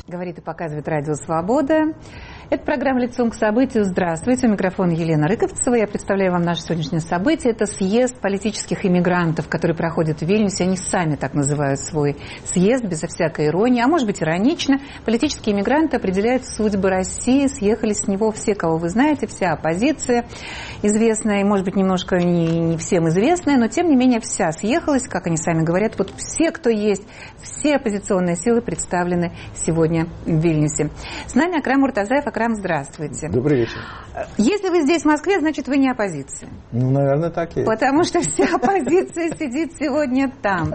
Говорит и показывает Радио Свобода. Это программа «Лицом к событию». Здравствуйте. У микрофона Елена Рыковцева. Я представляю вам наше сегодняшнее событие. Это съезд политических иммигрантов, который проходит в Вильнюсе. Они сами так называют свой съезд, безо всякой иронии. А может быть, иронично. Политические иммигранты определяют судьбы России. Съехали с него все, кого вы знаете, вся оппозиция известная, и, может быть, немножко не всем известная, но, тем не менее, вся съехалась, как они сами говорят. Вот все, кто есть, все оппозиционные силы представлены сегодня в Вильнюсе. С нами Акрам Муртазаев. Акрам, здравствуйте. Добрый вечер. Если вы здесь, в Москве, значит, вы не оппозиция. Ну, наверное, так и есть. Потому что вся оппозиция сидит сегодня там.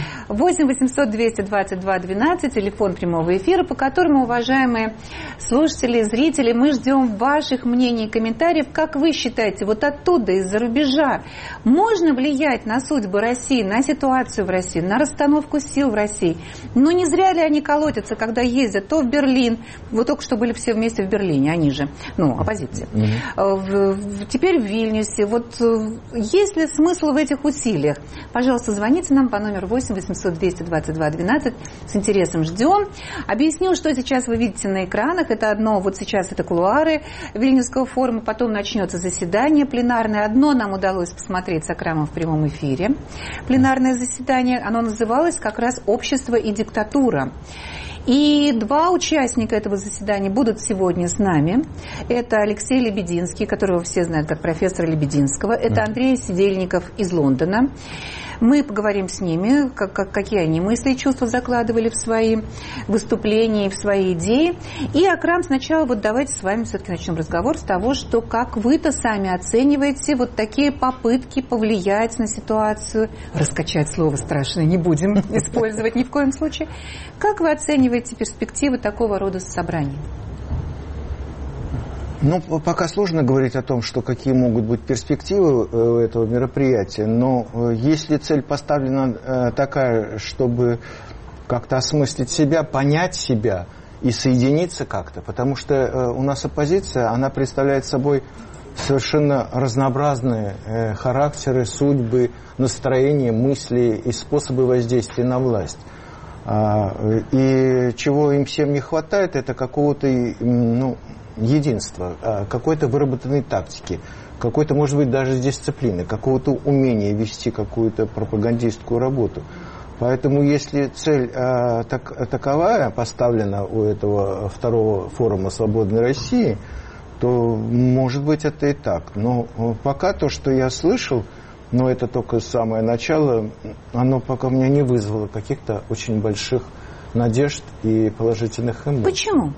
8 800 222 12, телефон прямого эфира, по которому, уважаемые слушатели, зрители, мы ждем ваших мнений и комментариев. Как вы считаете, вот оттуда, из-за рубежа, можно влиять на судьбы России, на ситуацию в России, на расстановку сил в России? Но не зря ли они колотятся, когда ездят то в Берлин, вот только что были все вместе в Берлине, они же, оппозиция. Теперь в Вильнюсе. Вот есть ли смысл в этих усилиях? Пожалуйста, звоните нам по номеру 8 800 222 12. С интересом ждем. Объясню, что сейчас вы видите на экранах. Это одно, вот сейчас это кулуары Вильнюсского форума, потом начнется заседание пленарное. Одно нам удалось посмотреть с Акрамом в прямом эфире. Пленарное заседание, оно называлось как раз «Общество и диктатура». И два участника этого заседания будут сегодня с нами. Это Алексей Лебединский, которого все знают как профессора Лебединского. Это Андрей Сидельников из Лондона. Мы поговорим с ними, какие они мысли и чувства закладывали в свои выступления, в свои идеи. И, Акрам, сначала вот давайте с вами все-таки начнем разговор с того, что как вы-то сами оцениваете вот такие попытки повлиять на ситуацию, раскачать слово страшное не будем использовать ни в коем случае. Как вы оцениваете перспективы такого рода собраний? Ну, пока сложно говорить о том, что какие могут быть перспективы этого мероприятия, но если цель поставлена такая, чтобы как-то осмыслить себя, понять себя и соединиться как-то, потому что у нас оппозиция, она представляет собой совершенно разнообразные характеры, судьбы, настроения, мысли и способы воздействия на власть. И чего им всем не хватает, это какого-то, единства, какой-то выработанной тактики, какой-то, может быть, даже дисциплины, какого-то умения вести какую-то пропагандистскую работу. Поэтому, если цель таковая поставлена у этого второго форума «Свободной России», то, может быть, это и так. Но пока то, что я слышал, но это только самое начало, оно пока у меня не вызвало каких-то очень больших надежд и положительных эмоций. Почему?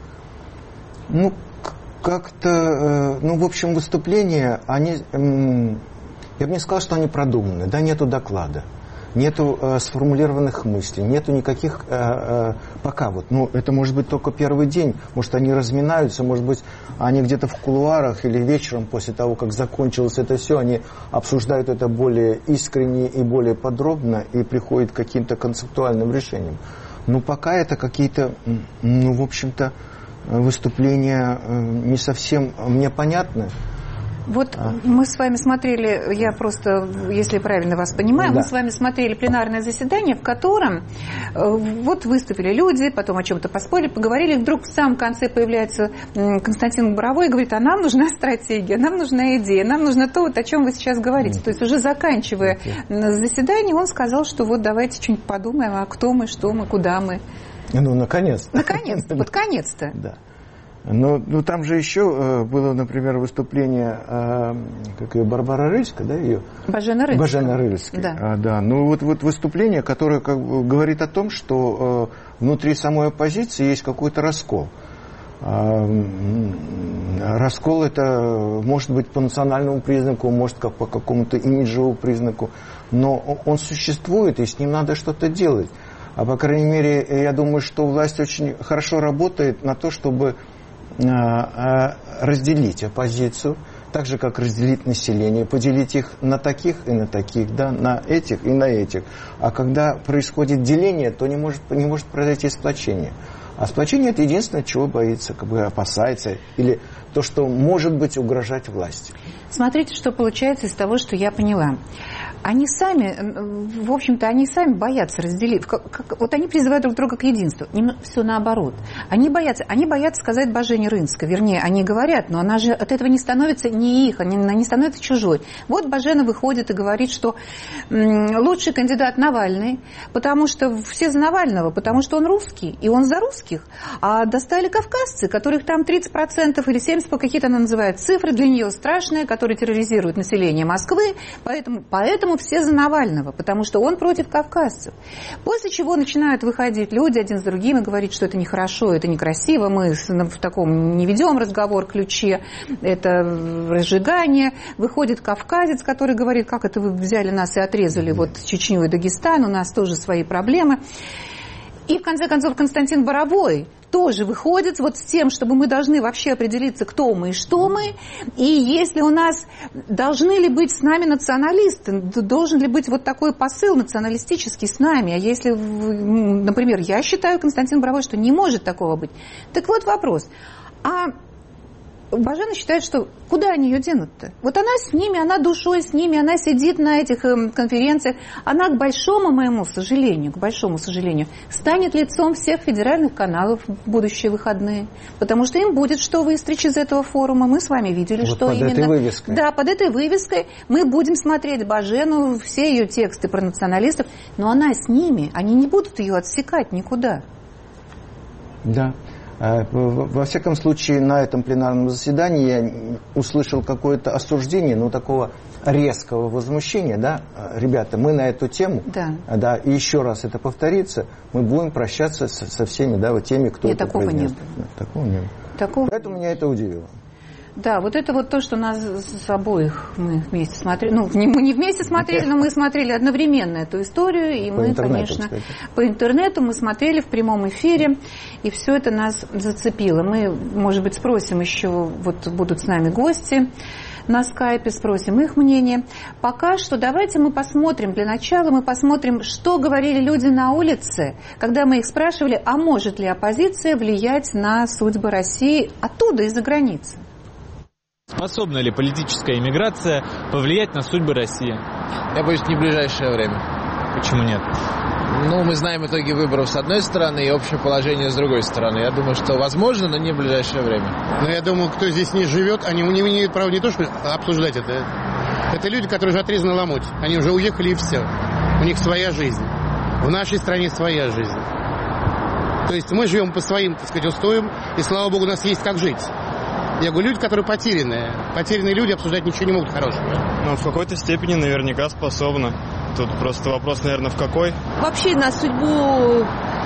Как-то, в общем, выступления, они, я бы не сказал, что они продуманы. Да, нету доклада, нету сформулированных мыслей, нету никаких, пока вот, это может быть только первый день, может, они разминаются, может быть, они где-то в кулуарах или вечером после того, как закончилось это все, они обсуждают это более искренне и более подробно и приходят к каким-то концептуальным решениям. Но пока это какие-то, в общем-то, выступления не совсем мне понятны. Вот мы с вами смотрели, я просто, если правильно вас понимаю, мы с вами смотрели пленарное заседание, в котором вот выступили люди, потом о чем-то поспорили, поговорили, вдруг в самом конце появляется Константин Боровой и говорит, а нам нужна стратегия, нам нужна идея, нам нужно то, вот, о чем вы сейчас говорите. То есть уже заканчивая заседание, он сказал, что вот давайте что-нибудь подумаем, а кто мы, что мы, куда мы. Наконец-то. Наконец-то, вот конец-то. Да. Но там же еще было, например, выступление, как ее, Барбара Рыльска, да, ее? Бажена Рыльска. Бажена Рыльска. Да. Вот выступление, которое как бы говорит о том, что внутри самой оппозиции есть какой-то раскол. Раскол это может быть по национальному признаку, может как по какому-то имиджевому признаку, но он существует, и с ним надо что-то делать. А по крайней мере, я думаю, что власть очень хорошо работает на то, чтобы разделить оппозицию, так же, как разделить население, поделить их на таких и на таких, да, на этих и на этих. А когда происходит деление, то не может произойти сплочение. А сплочение – это единственное, чего боится, как бы опасается, или то, что может быть угрожать власти. Смотрите, что получается из того, что я поняла. они сами, в общем-то, они сами боятся разделить. Вот они призывают друг друга к единству. Все наоборот. Они боятся сказать Божене Рынской. Вернее, они говорят, но она же от этого не становится не их, она не становится чужой. Вот Божена выходит и говорит, что лучший кандидат Навальный, потому что все за Навального, потому что он русский, и он за русских. А достали кавказцы, которых там 30% или 70%, какие-то она называет цифры, для нее страшные, которые терроризируют население Москвы, поэтому все за Навального, потому что он против кавказцев. После чего начинают выходить люди один с другим и говорить, что это нехорошо, это некрасиво, мы в таком не ведем разговор ключе, это разжигание. Выходит кавказец, который говорит, как это вы взяли нас и отрезали вот Чечню и Дагестан, у нас тоже свои проблемы. И в конце концов Константин Боровой тоже выходит вот с тем, чтобы мы должны вообще определиться, кто мы и что мы. И если у нас должны ли быть с нами националисты, должен ли быть вот такой посыл националистический с нами. А если, например, я считаю, Константин Боровой, что не может такого быть. Так вот вопрос. А Божена считает, что куда они ее денут-то? Вот она с ними, она душой с ними, она сидит на этих конференциях. Она, к большому сожалению, станет лицом всех федеральных каналов в будущие выходные. Потому что им будет что выстричь из этого форума. Мы с вами видели, вот что под именно. Этой вывеской. Да, под этой вывеской мы будем смотреть Божену, все ее тексты про националистов. Но она с ними, они не будут ее отсекать никуда. Да. Во всяком случае, на этом пленарном заседании я услышал какое-то осуждение, но такого резкого возмущения, да, ребята, мы на эту тему, да, и еще раз это повторится, мы будем прощаться со всеми, да, вот теми, кто это произнес. Нет, такого не было. Поэтому меня это удивило. Да, вот это вот то, что нас с обоих мы вместе смотрели. Ну, мы не вместе смотрели, но мы смотрели одновременно эту историю. И мы, конечно, по интернету мы смотрели в прямом эфире. И все это нас зацепило. Мы, может быть, спросим еще, вот будут с нами гости на скайпе, спросим их мнение. Пока что давайте мы посмотрим, для начала мы посмотрим, что говорили люди на улице, когда мы их спрашивали, а может ли оппозиция влиять на судьбы России оттуда, из-за границы. Способна ли политическая иммиграция повлиять на судьбы России? Я боюсь, не в ближайшее время. Почему нет? Ну, мы знаем итоги выборов с одной стороны и общее положение с другой стороны. Я думаю, что возможно, но не в ближайшее время. Но я думаю, кто здесь не живет, они не имеют права не то, что обсуждать это. Это люди, которые уже отрезаны ломоть. Они уже уехали и все. У них своя жизнь. В нашей стране своя жизнь. То есть мы живем по своим, так сказать, устоям, и, слава богу, у нас есть как жить. Я говорю, люди, которые потерянные. Потерянные люди обсуждать ничего не могут хорошего. Ну, в какой-то степени наверняка способны. Тут просто вопрос, наверное, в какой. Вообще на судьбу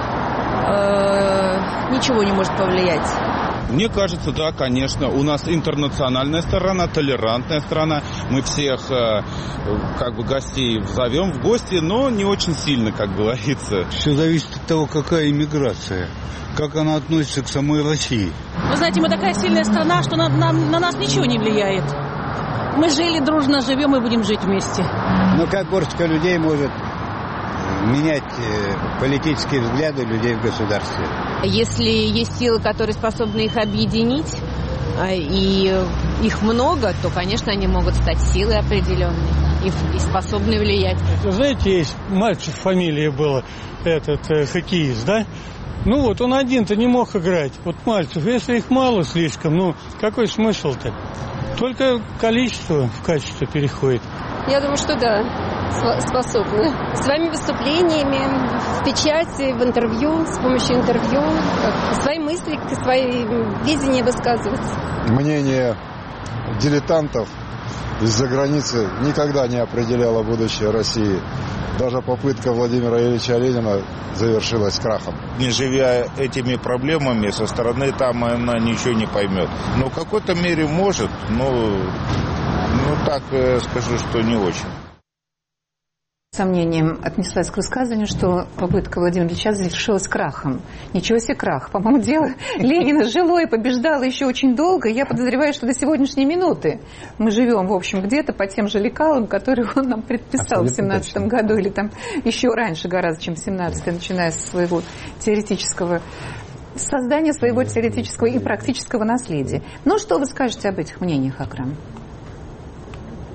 ничего не может повлиять. Мне кажется, да, конечно. У нас интернациональная сторона, толерантная страна. Мы всех как бы гостей зовем в гости, но не очень сильно, как говорится. Все зависит от того, какая иммиграция, как она относится к самой России. Вы знаете, мы такая сильная страна, что на нас ничего не влияет. Мы жили дружно, живем и будем жить вместе. Но как горстка людей может менять политические взгляды людей в государстве? Если есть силы, которые способны их объединить, и их много, то, конечно, они могут стать силой определенной и способны влиять. Знаете, есть мальчик, фамилия была, хоккеист, да? Ну вот он один-то не мог играть. Вот мальцев, если их мало слишком, ну какой смысл-то? Только количество в качество переходит. Я думаю, что да, способны. Своими выступлениями, в печати, в интервью, с помощью интервью, свои мысли, свои видения высказывать. Мнение дилетантов из-за границы никогда не определяло будущее России. Даже попытка Владимира Ильича Ленина завершилась крахом. Не живя этими проблемами, со стороны там она ничего не поймет. Но в какой-то мере может, но так скажу, что не очень. С сомнением отнеслась к высказыванию, что попытка Владимира Ильича завершилась крахом. Ничего себе крах. По-моему, дело Ленина жило и побеждало еще очень долго. Я подозреваю, что до сегодняшней минуты мы живем, в общем, где-то по тем же лекалам, которые он нам предписал в 17 году, или там еще раньше гораздо, чем в 17 начиная с своего теоретического создания своего теоретического и практического наследия. Ну, что вы скажете об этих мнениях, Акрам?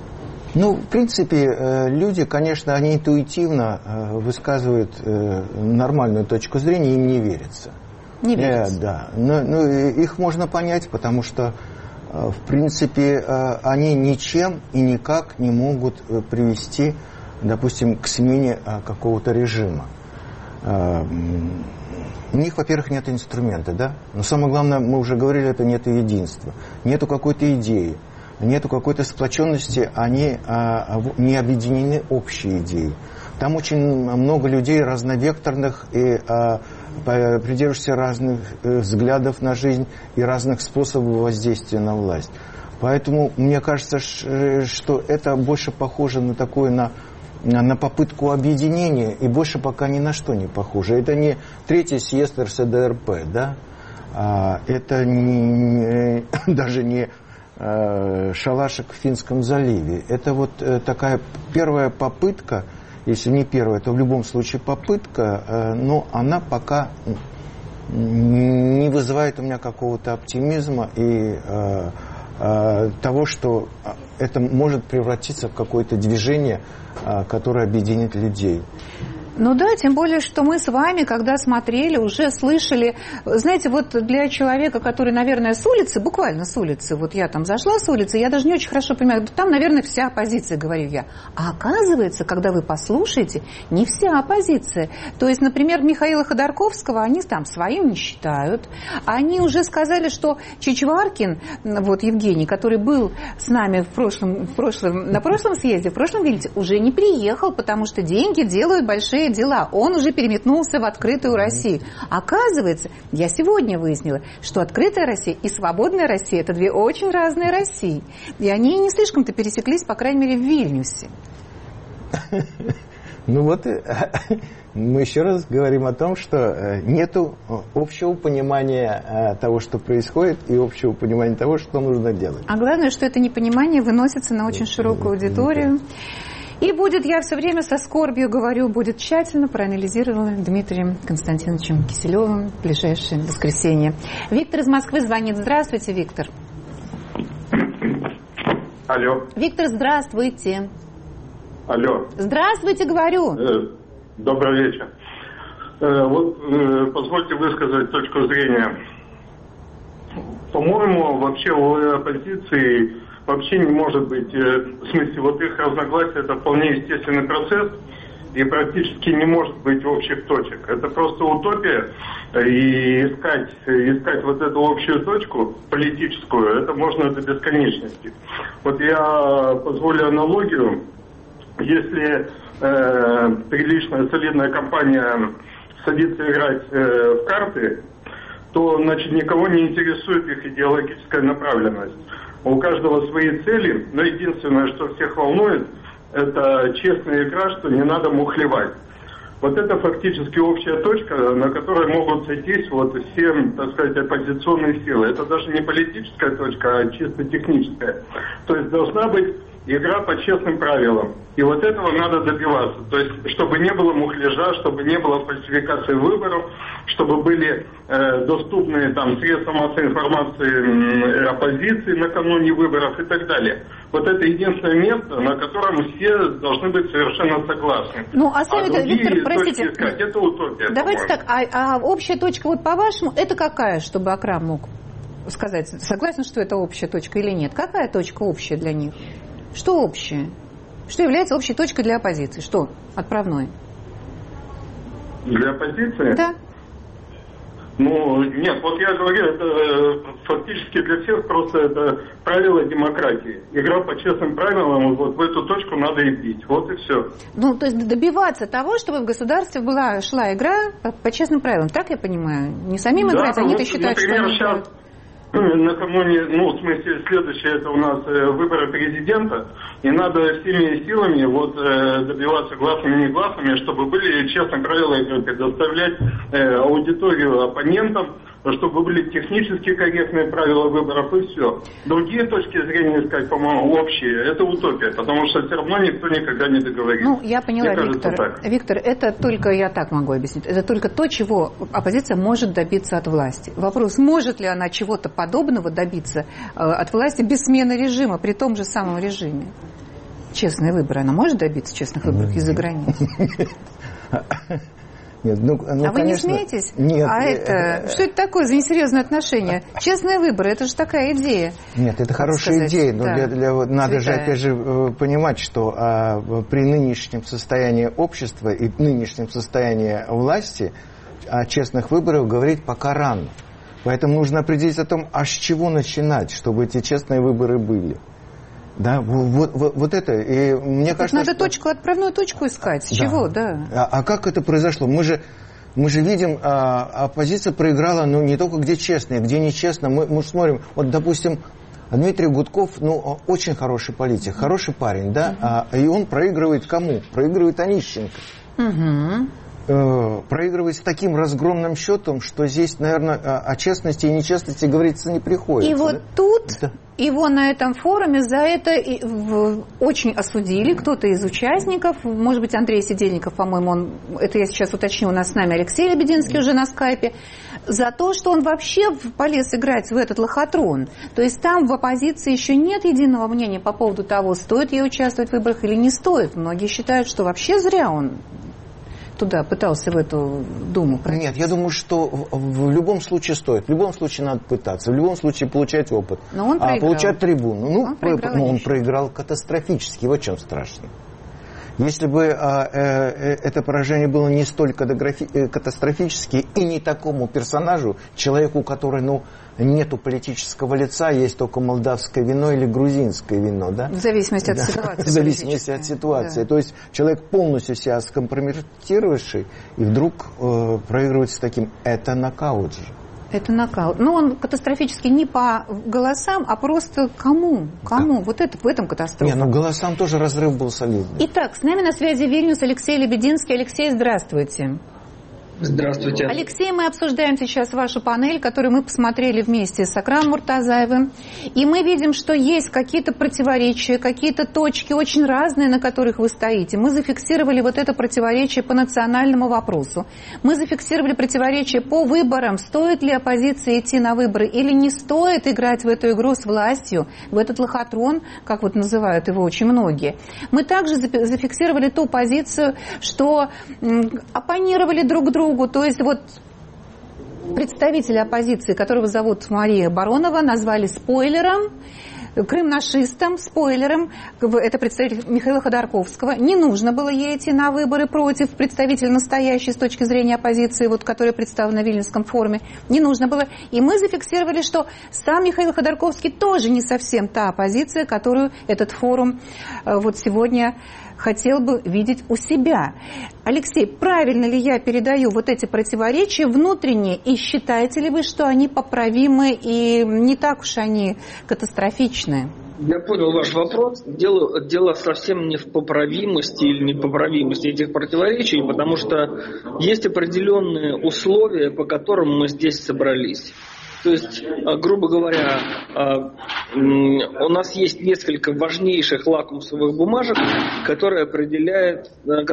Ну, в принципе, люди, конечно, они интуитивно высказывают нормальную точку зрения, им не верится. Не верится. Да. Но их можно понять, потому что, в принципе, они ничем и никак не могут привести, допустим, к смене какого-то режима. У них, во-первых, нет инструмента, да? Но самое главное, мы уже говорили, это нет единства. Нету какой-то идеи, нету какой-то сплоченности, они не объединены общей идеей. Там очень много людей разновекторных и придерживающихся разных взглядов на жизнь и разных способов воздействия на власть. Поэтому мне кажется, что это больше похоже на такое, на попытку объединения, и больше пока ни на что не похоже. Это не третий съезд РСДРП, да? Это даже не шалашик в Финском заливе. Это вот такая первая попытка, если не первая, то в любом случае попытка, но она пока не вызывает у меня какого-то оптимизма и того, что это может превратиться в какое-то движение, которое объединит людей. Ну да, тем более, что мы с вами, когда смотрели, уже слышали, знаете, вот для человека, который, наверное, с улицы, буквально с улицы, вот я там зашла с улицы, я даже не очень хорошо понимаю, там, наверное, вся оппозиция, говорю я. А оказывается, когда вы послушаете, не вся оппозиция. То есть, например, Михаила Ходорковского они там своим не считают. Они уже сказали, что Чичваркин, вот Евгений, который был с нами на прошлом съезде, в прошлом визите, уже не приехал, потому что деньги делают большие дела. Он уже переметнулся в открытую Россию. Оказывается, я сегодня выяснила, что открытая Россия и свободная Россия – это две очень разные России. И они не слишком-то пересеклись, по крайней мере, в Вильнюсе. Ну вот, мы еще раз говорим о том, что нету общего понимания того, что происходит, и общего понимания того, что нужно делать. А главное, что это непонимание выносится на очень широкую аудиторию. И будет, я все время со скорбью говорю, будет тщательно проанализировано Дмитрием Константиновичем Киселевым в ближайшее воскресенье. Виктор из Москвы звонит. Здравствуйте, Виктор. Алло. Виктор, здравствуйте. Алло. Здравствуйте, говорю. Добрый вечер. Позвольте высказать точку зрения. По-моему, вообще у оппозиции вообще не может быть, в смысле, вот их разногласия, это вполне естественный процесс, и практически не может быть общих точек. Это просто утопия, и искать вот эту общую точку политическую, это можно до бесконечности. Вот я позволю аналогию. Если приличная, солидная компания садится играть в карты, то, значит, никого не интересует их идеологическая направленность. У каждого свои цели, но единственное, что всех волнует, это честная игра, что не надо мухлевать. Вот это фактически общая точка, на которой могут сойтись вот все, так сказать, оппозиционные силы. Это даже не политическая точка, а чисто техническая. То есть должна быть игра по честным правилам. И вот этого надо добиваться. То есть, чтобы не было мухляжа, чтобы не было фальсификации выборов, чтобы были доступны там средства массовой информации оппозиции накануне выборов и так далее. Вот это единственное место, на котором все должны быть совершенно согласны. Ну, а сами-то, Виктор, простите, искать, это утопия. Давайте так, а общая точка, вот по-вашему, это какая, чтобы Акрам мог сказать, согласен, что это общая точка или нет? Какая точка общая для них? Что общее? Что является общей точкой для оппозиции? Что отправной? Для оппозиции? Да. Ну, нет, вот я говорю, это фактически для всех просто это правила демократии. Игра по честным правилам, вот в эту точку надо и бить. Вот и все. Ну, то есть добиваться того, чтобы в государстве шла игра по честным правилам. Так я понимаю? Не самим играть, они-то вот, считают, например, что они сейчас накануне, ну, в смысле, следующее, это у нас выборы президента, и надо всеми силами вот добиваться гласными и негласными, чтобы были честные правила игры, предоставлять аудиторию оппонентам, чтобы были технически корректные правила выборов и все. Другие точки зрения искать, по-моему, общие, это утопия, потому что все равно никто никогда не договорится. Ну, я поняла, Виктор. Виктор, это только, я так могу объяснить, это только то, чего оппозиция может добиться от власти. Вопрос, может ли она чего-то подобного добиться от власти без смены режима, при том же самом режиме? честные выборы? Она может добиться честных выборов из-за границы? Нет, а вы не смеетесь? Нет. Что это такое за несерьезное отношение? Честные выборы, это же такая идея. Нет, это хорошая идея, но надо же опять же понимать, что при нынешнем состоянии общества и нынешнем состоянии власти о честных выборах говорить пока рано. Поэтому нужно определить о том, а с чего начинать, чтобы эти честные выборы были. Да, вот это. И мне кажется, надо отправную точку искать. С чего, да. А как это произошло? Мы же видим, оппозиция проиграла, не только где честно, где нечестно. Мы смотрим, вот, допустим, Дмитрий Гудков, очень хороший политик, хороший парень, да, и он проигрывает кому? Проигрывает Онищенко. Проигрывает с таким разгромным счетом, что здесь, наверное, о честности и нечестности говориться не приходится. И вот тут его на этом форуме за это очень осудили кто-то из участников, может быть, Андрей Сидельников, по-моему, это я сейчас уточню, у нас с нами Алексей Лебединский уже на скайпе, за то, что он вообще полез играть в этот лохотрон. То есть там в оппозиции еще нет единого мнения по поводу того, стоит ей участвовать в выборах или не стоит. Многие считают, что вообще зря он туда пытался в эту Думу пройти. Нет, я думаю, что в любом случае стоит. В любом случае надо пытаться. В любом случае получать опыт. Но он проиграл. Получать трибуну. Он проиграл катастрофически. Вот в чем страшно. Если бы это поражение было не столь катастрофически и не такому персонажу, человеку, который, нету политического лица, есть только молдавское вино или грузинское вино, да? В зависимости от ситуации. В зависимости от ситуации. Да. То есть человек полностью себя скомпрометировавший и вдруг проигрывает с таким. Это нокаут же. Это нокаут. Он катастрофически не по голосам, а просто кому? Вот это в этом катастрофа. Голосам тоже разрыв был солидный. Итак, с нами на связи Вильнюс Алексей Лебединский. Алексей, здравствуйте. Здравствуйте. Алексей, мы обсуждаем сейчас вашу панель, которую мы посмотрели вместе с Акрамом Муртазаевым. И мы видим, что есть какие-то противоречия, какие-то точки очень разные, на которых вы стоите. Мы зафиксировали вот это противоречие по национальному вопросу. Мы зафиксировали противоречие по выборам. Стоит ли оппозиции идти на выборы или не стоит играть в эту игру с властью, в этот лохотрон, как вот называют его очень многие. Мы также зафиксировали ту позицию, что оппонировали друг другу. То есть вот представителя оппозиции, которого зовут Мария Баронова, назвали спойлером, крым-нашистом, спойлером. Это представитель Михаила Ходорковского. Не нужно было ей идти на выборы против представителя настоящей с точки зрения оппозиции, который представлен на Вильнюсском форуме. Не нужно было. И мы зафиксировали, что сам Михаил Ходорковский тоже не совсем та оппозиция, которую этот форум сегодня хотел бы видеть у себя. Алексей, правильно ли я передаю вот эти противоречия внутренние, и считаете ли вы, что они поправимы и не так уж они катастрофичны? Я понял ваш вопрос. Дело совсем не в поправимости или непоправимости этих противоречий, потому что есть определенные условия, по которым мы здесь собрались. То есть, грубо говоря, у нас есть несколько важнейших лакмусовых бумажек, которые определяют,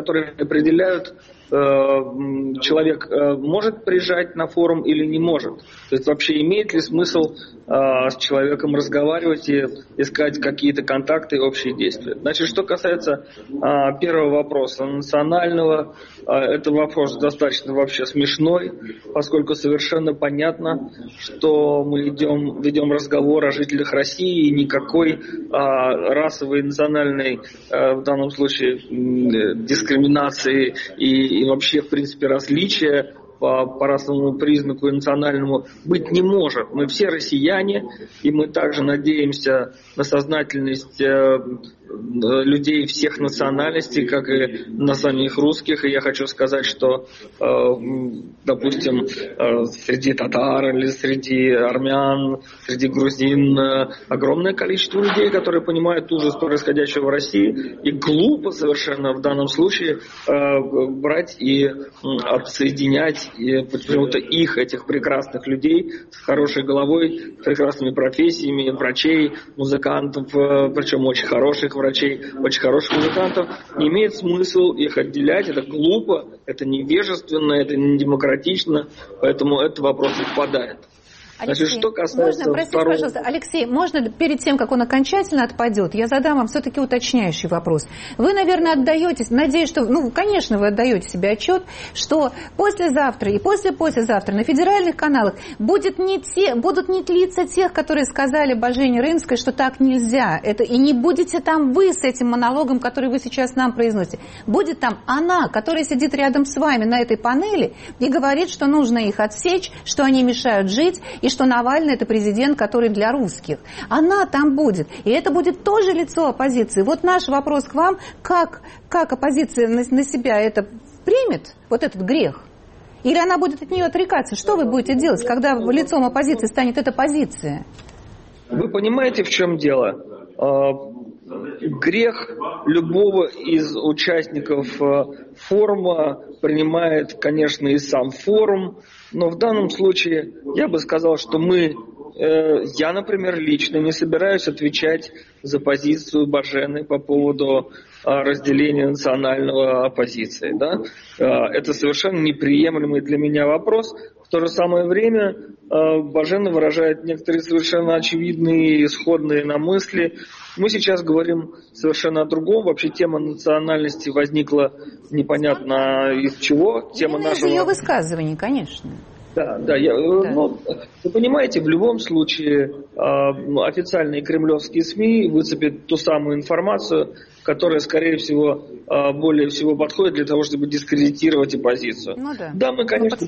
человек может приезжать на форум или не может. То есть вообще имеет ли смысл с человеком разговаривать и искать какие-то контакты и общие действия. Значит, что касается первого вопроса, национального, это вопрос достаточно вообще смешной, поскольку совершенно понятно, что мы ведем разговор о жителях России, и никакой расовой, национальной, в данном случае, дискриминации и вообще, в принципе, различия по расовому признаку и национальному быть не может. Мы все россияне, и мы также надеемся на сознательность людей всех национальностей, как и на самих русских. И я хочу сказать, что, допустим, среди татар или среди армян, среди грузин огромное количество людей, которые понимают ужас происходящего в России. И глупо совершенно в данном случае брать и отсоединять почему-то этих прекрасных людей с хорошей головой, с прекрасными профессиями, врачей, музыкантов, причем очень хороших врачей, очень хороших музыкантов. Не имеет смысла их отделять, это глупо, это невежественно, это не демократично, поэтому этот вопрос отпадает. Алексей, Значит, что касается можно, простите, пожалуйста, Алексей, можно перед тем, как он окончательно отпадет, я задам вам все-таки уточняющий вопрос. Вы, наверное, отдаетесь, надеюсь, что, конечно, вы отдаете себе отчет, что послезавтра и послезавтра на федеральных каналах будут не лица тех, которые сказали Божене Рынской, что так нельзя. И не будете там вы с этим монологом, который вы сейчас нам произносите. Будет там она, которая сидит рядом с вами на этой панели и говорит, что нужно их отсечь, что они мешают жить, и что Навальный – это президент, который для русских. Она там будет. И это будет тоже лицо оппозиции. Вот наш вопрос к вам, как оппозиция на себя это примет, вот этот грех? Или она будет от нее отрекаться? Что вы будете делать, когда лицом оппозиции станет эта позиция? Вы понимаете, в чем дело? Грех любого из участников форума принимает, конечно, и сам форум, но в данном случае я бы сказал, что я, например, лично не собираюсь отвечать за позицию Божены по поводу разделения национального оппозиции. Да? Это совершенно неприемлемый для меня вопрос. В то же самое время Божена выражает некоторые совершенно очевидные и сходные на мысли. Мы сейчас говорим совершенно о другом. Вообще тема национальности возникла непонятно из чего. Тема из ее высказываний, конечно. Да. Вы понимаете, в любом случае официальные кремлевские СМИ выцепят ту самую информацию, которая, скорее всего, более всего подходит для того, чтобы дискредитировать оппозицию. Да, мы, конечно,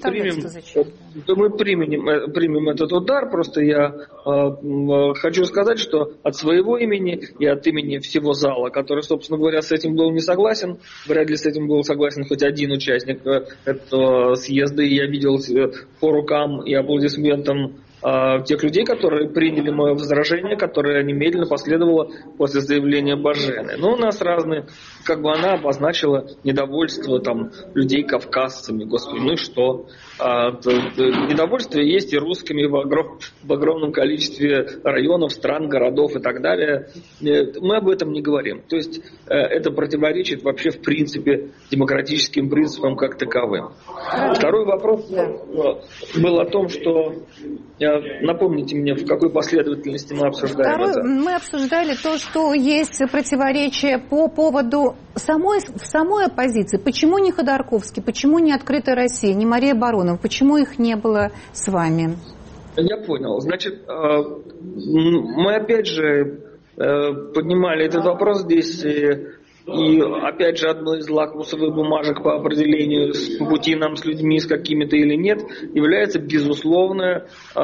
примем этот удар, просто я хочу сказать, что от своего имени и от имени всего зала, который, собственно говоря, с этим был не согласен, вряд ли с этим был согласен хоть один участник этого съезда, и я видел по рукам и аплодисментам тех людей, которые приняли мое возражение, которое немедленно последовало после заявления Божены. Но у нас разные, она обозначила недовольство людей кавказцами. Господи, ну и что? Недовольство есть и русскими в огромном количестве районов, стран, городов и так далее. Мы об этом не говорим. То есть это противоречит вообще в принципе демократическим принципам как таковым. Второй вопрос был о том, что напомните мне, в какой последовательности мы обсуждаем это. Мы обсуждали то, что есть противоречие по поводу самой оппозиции. Почему не Ходорковский, почему не Открытая Россия, не Мария Баронова, почему их не было с вами? Я понял. Значит, мы опять же поднимали этот вопрос здесь. И, опять же, одной из лакмусовых бумажек по определению, по пути нам с людьми, с какими-то или нет, является безусловное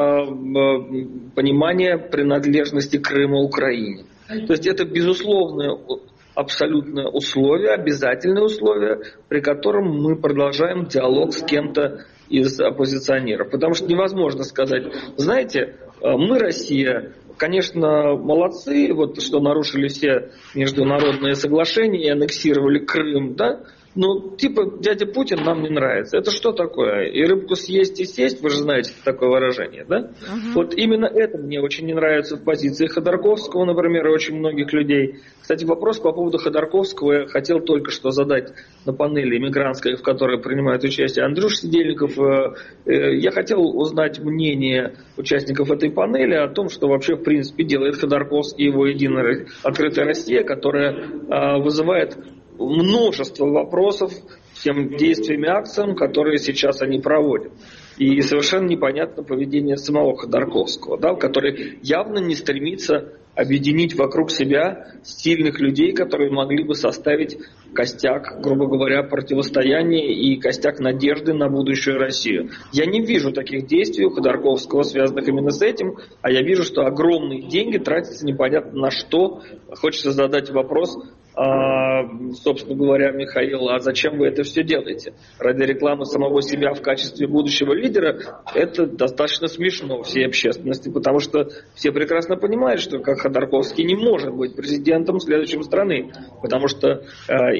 понимание принадлежности Крыма Украине. То есть это безусловное абсолютное условие, обязательное условие, при котором мы продолжаем диалог с кем-то из оппозиционеров. Потому что невозможно сказать, знаете, мы Россия, конечно, молодцы, что нарушили все международные соглашения и аннексировали Крым, да? Но дядя Путин нам не нравится. Это что такое? И рыбку съесть и сесть, вы же знаете такое выражение, да? Вот именно это мне очень не нравится в позиции Ходорковского, например, и очень многих людей. Кстати, вопрос по поводу Ходорковского я хотел только что задать на панели мигрантской, в которой принимает участие Андрюш Сидельников. Я хотел узнать мнение участников этой панели о том, что вообще в принципе делает Ходорковский и его Единая Открытая Россия, которая вызывает множество вопросов всем действиям и акциям, которые сейчас они проводят. И совершенно непонятно поведение самого Ходорковского, да, который явно не стремится объединить вокруг себя сильных людей, которые могли бы составить костяк, грубо говоря, противостояния и костяк надежды на будущую Россию. Я не вижу таких действий у Ходорковского, связанных именно с этим, а я вижу, что огромные деньги тратятся непонятно на что. Хочется задать вопрос, собственно говоря, Михаил, а зачем вы это все делаете? Ради рекламы самого себя в качестве будущего лидера? Это достаточно смешно всей общественности, потому что все прекрасно понимают, что как Ходорковский не может быть президентом следующей страны, потому что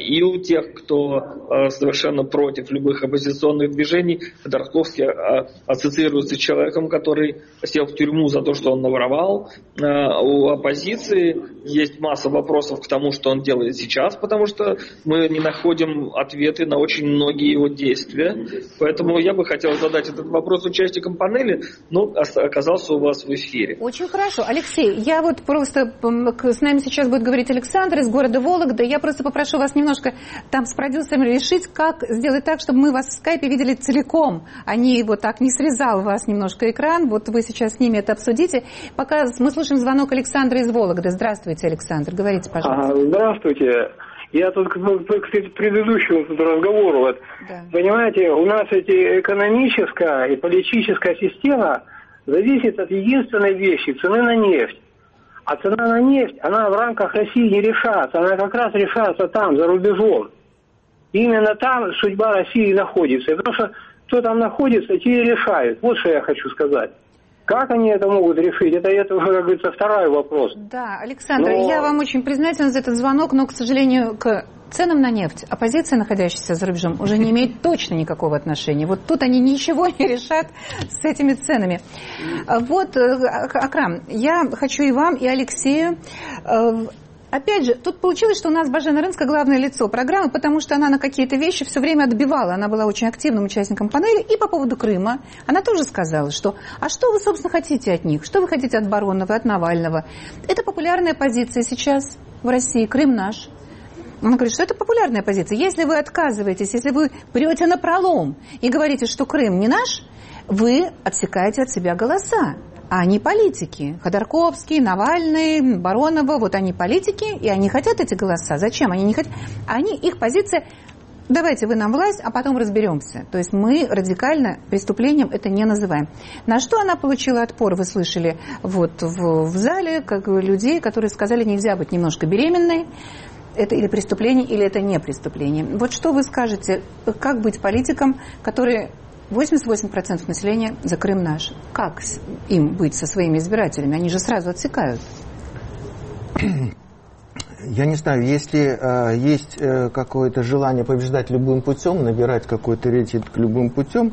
и у тех, кто совершенно против любых оппозиционных движений. Ходорковский ассоциируется с человеком, который сел в тюрьму за то, что он наворовал. У оппозиции есть масса вопросов к тому, что он делает сейчас, потому что мы не находим ответы на очень многие его действия. Поэтому я бы хотел задать этот вопрос участникам панели, но оказался у вас в эфире. Очень хорошо. Алексей, я вот просто... С нами сейчас будет говорить Александр из города Вологда. Я просто попрошу вас немножко там с продюсерами решить, как сделать так, чтобы мы вас в скайпе видели целиком, а не вот так не срезал вас немножко экран. Вот вы сейчас с ними это обсудите. Пока мы слушаем звонок Александра из Вологды. Здравствуйте, Александр. Говорите, пожалуйста. Здравствуйте. Я тут к предыдущему разговору. Вот, да. Понимаете, у нас эти экономическая и политическая система зависит от единственной вещи – цены на нефть. А цена на нефть, она в рамках России не решается. Она как раз решается там, за рубежом. Именно там судьба России находится. И потому что кто там находится, те и решают. Вот что я хочу сказать. Как они это могут решить? Это уже, как говорится, второй вопрос. Да, Александр, я вам очень признательна за этот звонок, но, к сожалению, к ценам на нефть оппозиция, находящаяся за рубежом, уже не имеет точно никакого отношения. Вот тут они ничего не решат с этими ценами. Вот, Акрам, я хочу и вам, и Алексею... Опять же, тут получилось, что у нас Божена Рынская главное лицо программы, потому что она на какие-то вещи все время отбивала. Она была очень активным участником панели. И по поводу Крыма она тоже сказала, что а что вы, собственно, хотите от них? Что вы хотите от Баронова, от Навального? Это популярная позиция сейчас в России. Крым наш. Она говорит, что это популярная позиция. Если вы отказываетесь, если вы прете напролом и говорите, что Крым не наш, вы отсекаете от себя голоса. А они политики. Ходорковский, Навальный, Баронова, вот они политики, и они хотят эти голоса. Зачем? Они не хотят. Их позиция, давайте вы нам власть, а потом разберемся. То есть мы радикально преступлением это не называем. На что она получила отпор, вы слышали вот в зале, как людей, которые сказали, нельзя быть немножко беременной. Это или преступление, или это не преступление. Вот что вы скажете, как быть политиком, который... 88% населения за Крым наш. Как им быть со своими избирателями? Они же сразу отсекают. Я не знаю, если есть какое-то желание побеждать любым путем, набирать какой-то рейтинг любым путем,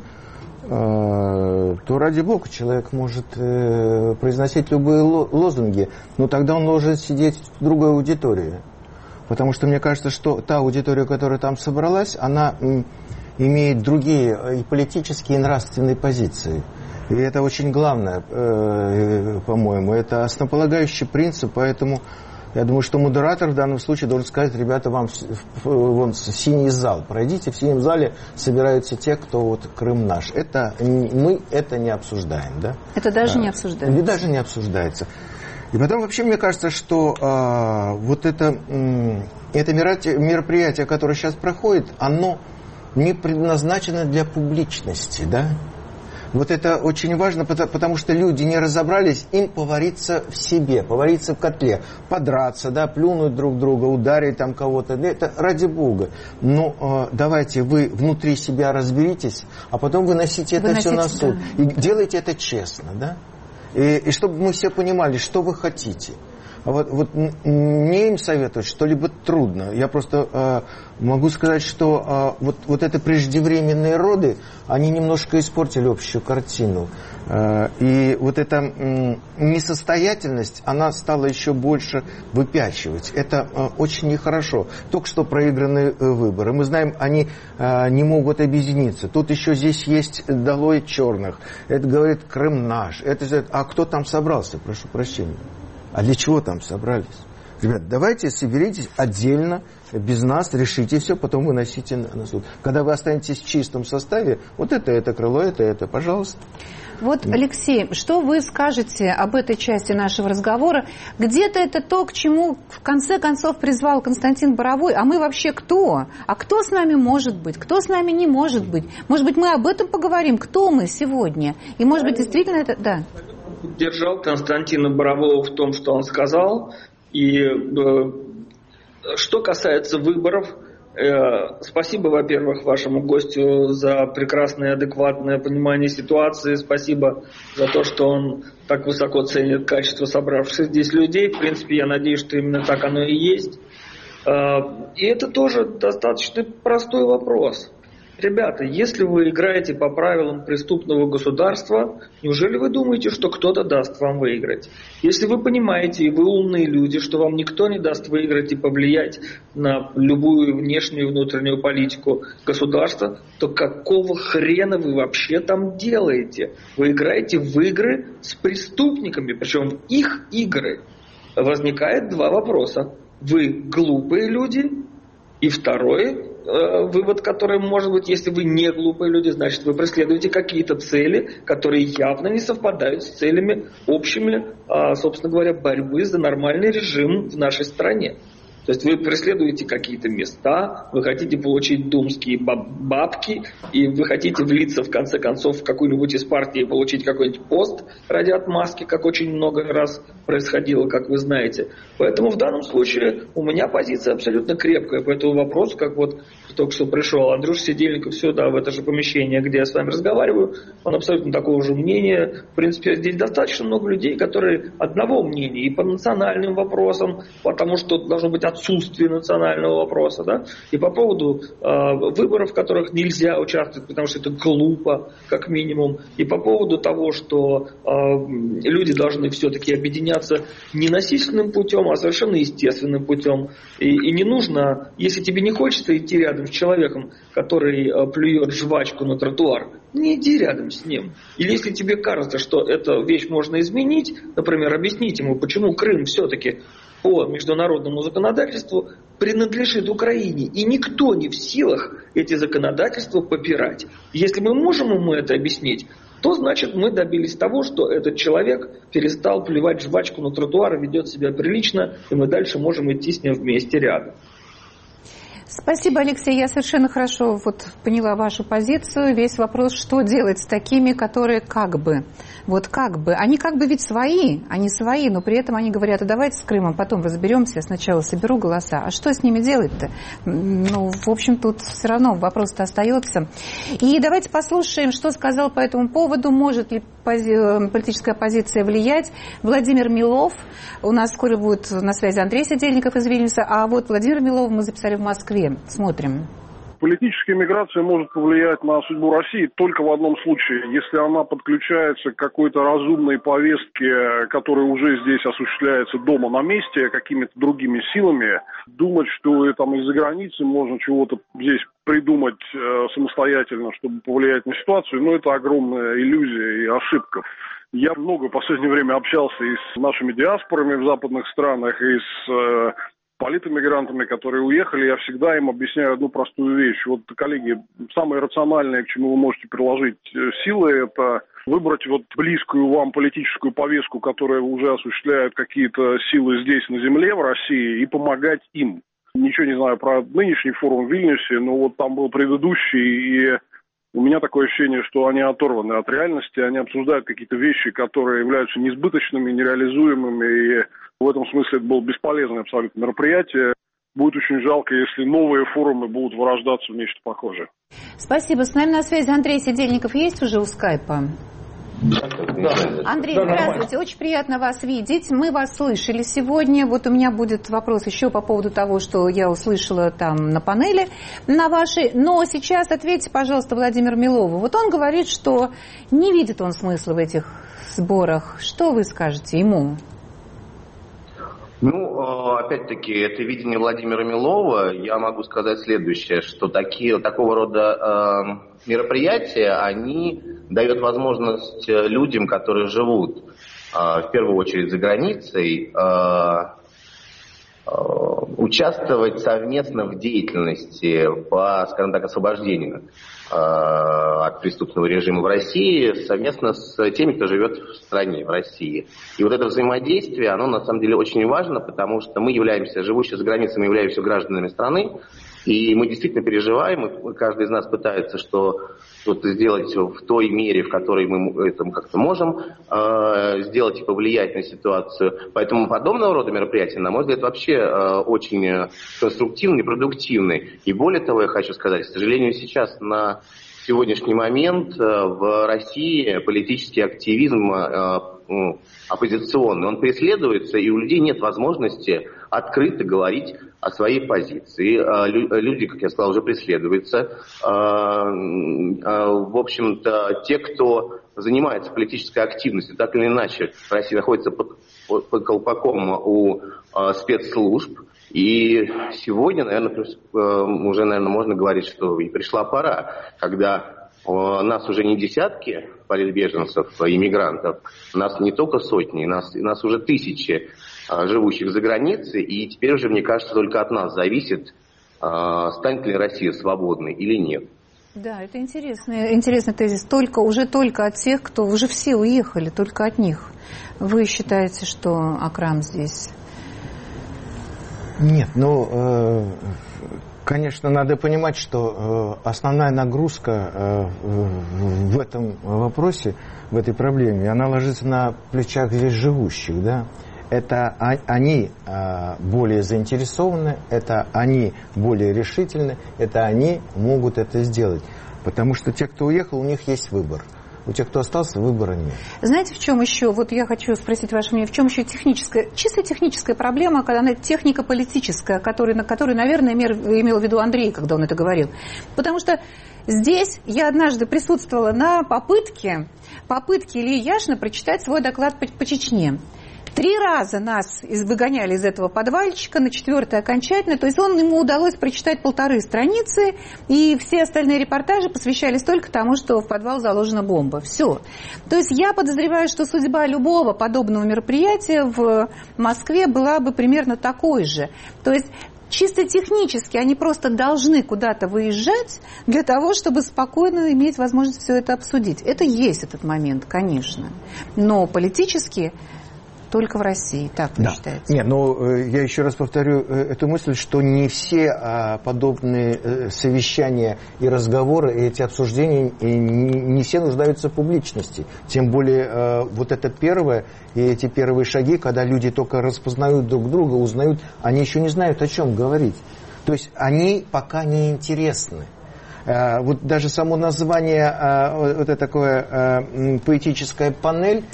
то ради бога человек может произносить любые лозунги, но тогда он должен сидеть в другой аудитории. Потому что мне кажется, что та аудитория, которая там собралась, она... имеет другие и политические, и нравственные позиции. И это очень главное, по-моему. Это основополагающий принцип, поэтому я думаю, что модератор в данном случае должен сказать, ребята, вам вон синий зал, пройдите, в синем зале собираются те, кто вот Крым наш. Это, мы это не обсуждаем, да? Это даже не обсуждается. Даже не обсуждается. И потом вообще мне кажется, что вот это мероприятие, которое сейчас проходит, оно не предназначено для публичности, да? Вот это очень важно, потому что люди не разобрались, им повариться в себе, повариться в котле, подраться, да, плюнуть друг друга, ударить там кого-то. Это ради бога. Но давайте вы внутри себя разберитесь, а потом выносите это все на суд. Да. И делайте это честно, да? И чтобы мы все понимали, что вы хотите. Вот мне им советовать что-либо трудно. Я просто могу сказать, что вот это преждевременные роды, они немножко испортили общую картину. И вот эта несостоятельность, она стала еще больше выпячивать. Это очень нехорошо. Только что проигранные выборы. Мы знаем, они не могут объединиться. Тут еще здесь есть долой черных. Это говорит Крым наш. А кто там собрался? Прошу прощения. А для чего там собрались? Ребят, давайте соберитесь отдельно, без нас, решите все, потом выносите на суд. Когда вы останетесь в чистом составе, вот это крыло, это, пожалуйста. Вот, Алексей, что вы скажете об этой части нашего разговора? Где-то это то, к чему в конце концов призвал Константин Боровой. А мы вообще кто? А кто с нами может быть? Кто с нами не может быть? Может быть, мы об этом поговорим? Кто мы сегодня? И, может быть, действительно это... Да. Поддержал Константина Борового в том, что он сказал. И что касается выборов, спасибо, во-первых, вашему гостю за прекрасное, адекватное понимание ситуации. Спасибо за то, что он так высоко ценит качество собравшихся здесь людей. В принципе, я надеюсь, что именно так оно и есть. И это тоже достаточно простой вопрос. Ребята, если вы играете по правилам преступного государства, неужели вы думаете, что кто-то даст вам выиграть? Если вы понимаете, и вы умные люди, что вам никто не даст выиграть и повлиять на любую внешнюю и внутреннюю политику государства, то какого хрена вы вообще там делаете? Вы играете в игры с преступниками, причем в их игры. Возникает два вопроса. Вы глупые люди, и второй вывод, который может быть, если вы не глупые люди, значит, вы преследуете какие-то цели, которые явно не совпадают с целями общими, собственно говоря, борьбы за нормальный режим в нашей стране. То есть вы преследуете какие-то места, вы хотите получить думские бабки, и вы хотите влиться, в конце концов, в какую-нибудь из партий и получить какой-нибудь пост ради отмазки, как очень много раз происходило, как вы знаете. Поэтому в данном случае у меня позиция абсолютно крепкая по этому вопросу, как вот только что пришел Андрюша Сидельников сюда, в это же помещение, где я с вами разговариваю, он абсолютно такого же мнения. В принципе, здесь достаточно много людей, которые одного мнения и по национальным вопросам, потому что должно быть отсутствие национального вопроса, да, и по поводу выборов, в которых нельзя участвовать, потому что это глупо, как минимум, и по поводу того, что люди должны все-таки объединяться не насильственным путем, а совершенно естественным путем. И не нужно, если тебе не хочется идти рядом с человеком, который плюет жвачку на тротуар, не иди рядом с ним. Или если тебе кажется, что эту вещь можно изменить, например, объяснить ему, почему Крым все-таки по международному законодательству принадлежит Украине, и никто не в силах эти законодательства попирать. Если мы можем ему это объяснить, то значит мы добились того, что этот человек перестал плевать жвачку на тротуар и ведет себя прилично, и мы дальше можем идти с ним вместе рядом. Спасибо, Алексей. Я совершенно хорошо поняла вашу позицию. Весь вопрос, что делать с такими, которые как бы. Они как бы ведь свои, они свои, но при этом они говорят, а давайте с Крымом потом разберемся, я сначала соберу голоса. А что с ними делать-то? В общем, тут все равно вопрос-то остается. И давайте послушаем, что сказал по этому поводу, может ли политическая оппозиция влиять. Владимир Милов, у нас скоро будет на связи Андрей Сидельников из Вильнюса, а вот Владимира Милова мы записали в Москве. Смотрим. Политическая миграция может повлиять на судьбу России только в одном случае, если она подключается к какой-то разумной повестке, которая уже здесь осуществляется дома на месте, какими-то другими силами. Думать, что там из-за границы можно чего-то здесь придумать самостоятельно, чтобы повлиять на ситуацию, это огромная иллюзия и ошибка. Я много в последнее время общался и с нашими диаспорами в западных странах, и с политэмигрантами, которые уехали, я всегда им объясняю одну простую вещь. Коллеги, самое рациональное, к чему вы можете приложить силы, это выбрать близкую вам политическую повестку, которая уже осуществляет какие-то силы здесь, на земле, в России, и помогать им. Ничего не знаю про нынешний форум в Вильнюсе, но там был предыдущий, и у меня такое ощущение, что они оторваны от реальности, они обсуждают какие-то вещи, которые являются несбыточными, нереализуемыми, и в этом смысле это было бесполезное абсолютно мероприятие. Будет очень жалко, если новые форумы будут вырождаться в нечто похожее. Спасибо. С нами на связи Андрей Сидельников есть уже у скайпа? Андрей, здравствуйте. Очень приятно вас видеть. Мы вас слышали сегодня. У меня будет вопрос еще по поводу того, что я услышала там на панели на вашей. Но сейчас ответьте, пожалуйста, Владимиру Милову. Он говорит, что не видит он смысла в этих сборах. Что вы скажете ему? Опять-таки, это видение Владимира Милова. Я могу сказать следующее, что такого рода мероприятия, они дают возможность людям, которые живут в первую очередь за границей, участвовать совместно в деятельности по, скажем так, освобождению от преступного режима в России совместно с теми, кто живет в стране, в России. И это взаимодействие, оно на самом деле очень важно, потому что мы являемся, живущие за границей, мы являемся гражданами страны, и мы действительно переживаем, и каждый из нас пытается что-то сделать в той мере, в которой мы это как-то можем сделать и повлиять на ситуацию. Поэтому подобного рода мероприятия, на мой взгляд, вообще очень конструктивны, продуктивны. И более того, я хочу сказать, к сожалению, сейчас на сегодняшний момент в России политический активизм оппозиционный, он преследуется, и у людей нет возможности открыто говорить о своей позиции. Люди, как я сказал, уже преследуются. В общем-то, те, кто занимается политической активностью, так или иначе, Россия находится под колпаком у спецслужб. И сегодня, уже можно говорить, что и пришла пора, когда нас уже не десятки политбеженцев, иммигрантов, нас не только сотни, нас уже тысячи живущих за границей, и теперь уже, мне кажется, только от нас зависит, станет ли Россия свободной или нет. Да, это интересный тезис. Уже только от тех, кто уже все уехали, только от них. Вы считаете, что Акрам здесь? Нет, конечно, надо понимать, что основная нагрузка в этом вопросе, в этой проблеме, она ложится на плечах здесь живущих, да. Это они более заинтересованы, это они более решительны, это они могут это сделать. Потому что те, кто уехал, у них есть выбор. У тех, кто остался, выбора нет. Знаете, в чем еще, вот я хочу спросить ваше мнение, в чем еще чисто техническая проблема, когда она технико-политическая, на которую, наверное, имел в виду Андрей, когда он это говорил. Потому что здесь я однажды присутствовала на попытке Ильи Яшина прочитать свой доклад по Чечне. 3 раза нас выгоняли из этого подвальчика, на 4-й окончательно. То есть ему удалось прочитать 1,5 страницы, и все остальные репортажи посвящались только тому, что в подвал заложена бомба. Все. То есть я подозреваю, что судьба любого подобного мероприятия в Москве была бы примерно такой же. То есть чисто технически они просто должны куда-то выезжать для того, чтобы спокойно иметь возможность все это обсудить. Это есть этот момент, конечно. Но политически только в России, так вы считаете? Нет, я еще раз повторю эту мысль, что не все подобные совещания и разговоры, и эти обсуждения, не все нуждаются в публичности. Тем более вот это первое, и эти первые шаги, когда люди только распознают друг друга, узнают, они еще не знают, о чем говорить. То есть они пока не интересны. Вот даже само название, вот это такое поэтическая панель,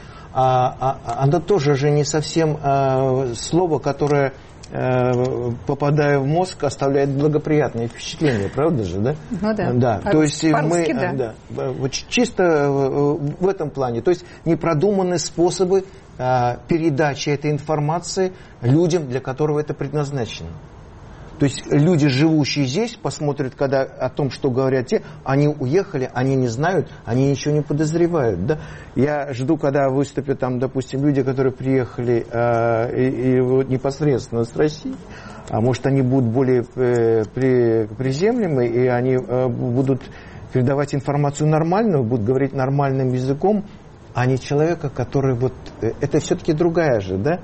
оно тоже же не совсем слово, которое, попадая в мозг, оставляет благоприятное впечатление, правда же, да? Ну да. Да. То есть вот чисто в этом плане, то есть не продуманы способы передачи этой информации людям, для которого это предназначено. То есть люди, живущие здесь, посмотрят, когда о том, что говорят те, они уехали, они не знают, они ничего не подозревают. Да? Я жду, когда выступят там, допустим, люди, которые приехали и вот непосредственно с России, а может, они будут более приземлемы, и они будут передавать информацию нормальную, будут говорить нормальным языком, а не человека, который вот... Это все-таки другая же, да?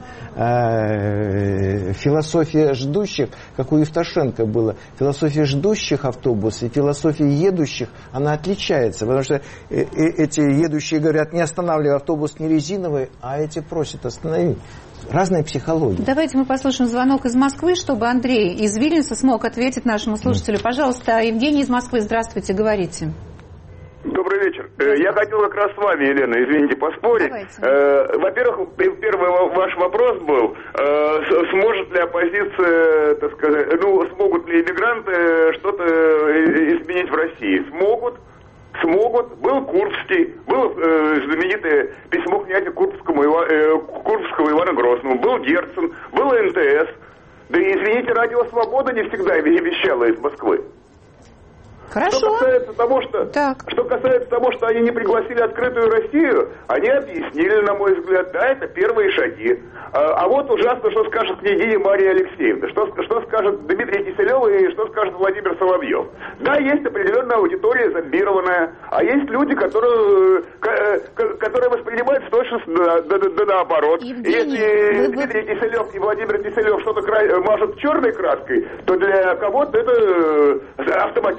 Философия ждущих, как у Евтушенко было, философия ждущих автобуса и философия едущих, она отличается, потому что эти едущие говорят, не останавливай, автобус не резиновый, а эти просят остановить. Разная психология. Давайте мы послушаем звонок из Москвы, чтобы Андрей из Вильнюса смог ответить нашему слушателю. Пожалуйста, Евгений из Москвы, здравствуйте, говорите. Добрый вечер. Я хотел как раз с вами, Елена, извините, поспорить. Во-первых, первый ваш вопрос был, сможет ли оппозиция, так сказать, смогут ли иммигранты что-то изменить в России? Смогут. Был Курбский, было знаменитое письмо князя Курбского Ивана Грозного, был Герцен, был НТС. Да и, извините, Радио Свобода не всегда вещала из Москвы. Хорошо. Что касается того, что они не пригласили открытую Россию, они объяснили, на мой взгляд, да, это первые шаги. А вот ужасно, что скажет княгиня Мария Алексеевна, что скажет Дмитрий Киселев и что скажет Владимир Соловьев. Да, есть определенная аудитория зомбированная, а есть люди, которые воспринимают точно наоборот. Если Дмитрий Киселев и Владимир Киселев что-то мажут черной краской, то для кого-то это автоматически означает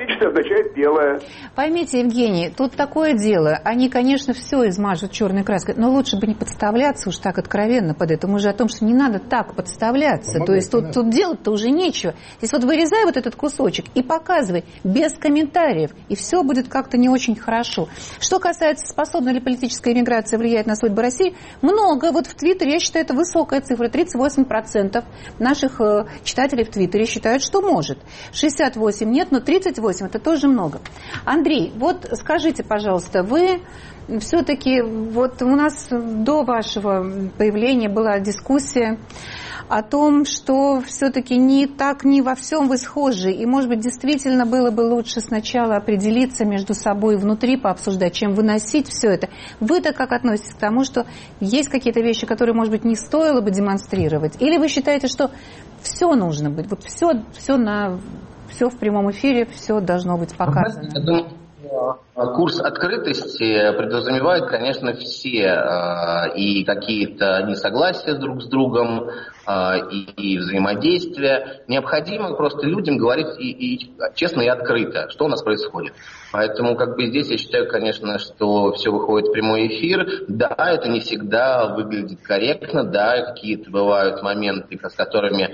часть белая. Поймите, Евгений, тут такое дело. Они, конечно, все измажут черной краской, но лучше бы не подставляться уж так откровенно под это. Мы же о том, что не надо так подставляться. То есть тут делать-то уже нечего. Здесь вот вырезай вот этот кусочек и показывай без комментариев, и все будет как-то не очень хорошо. Что касается, способна ли политическая иммиграция влиять на судьбы России, много. Вот в Твиттере, я считаю, это высокая цифра. 38% наших читателей в Твиттере считают, что может. 68 нет, но 38 это тоже много. Андрей, вот скажите, пожалуйста, вы все-таки, вот у нас до вашего появления была дискуссия о том, что все-таки не во всем вы схожи, и, может быть, действительно было бы лучше сначала определиться между собой внутри, пообсуждать, чем выносить все это. Вы-то как относитесь к тому, что есть какие-то вещи, которые, может быть, не стоило бы демонстрировать? Или вы считаете, что все нужно быть, вот все в прямом эфире, все должно быть показано? Я думаю, курс открытости подразумевает, конечно, все и какие-то несогласия друг с другом, и взаимодействия. Необходимо просто людям говорить и честно и открыто, что у нас происходит. Поэтому здесь я считаю, конечно, что все выходит в прямой эфир. Да, это не всегда выглядит корректно, да, какие-то бывают моменты, с которыми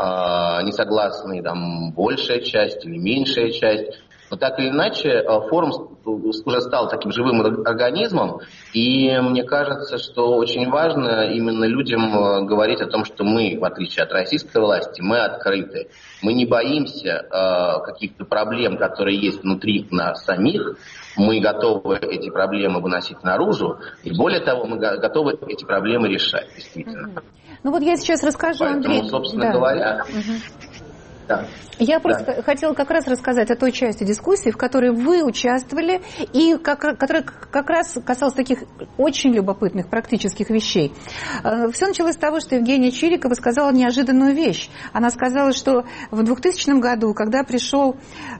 не согласны большая часть или меньшая часть. Но так или иначе, форум уже стал таким живым организмом, и мне кажется, что очень важно именно людям говорить о том, что мы, в отличие от российской власти, мы открыты. Мы не боимся каких-то проблем, которые есть внутри нас самих. Мы готовы эти проблемы выносить наружу, и более того, мы готовы эти проблемы решать, действительно. Ну вот я сейчас расскажу, Андрей. Поэтому, собственно говоря... Да. Я просто хотела как раз рассказать о той части дискуссии, в которой вы участвовали, и которая как раз касалась таких очень любопытных практических вещей. Все началось с того, что Евгения Чирикова сказала неожиданную вещь. Она сказала, что в 2000 году, когда пришел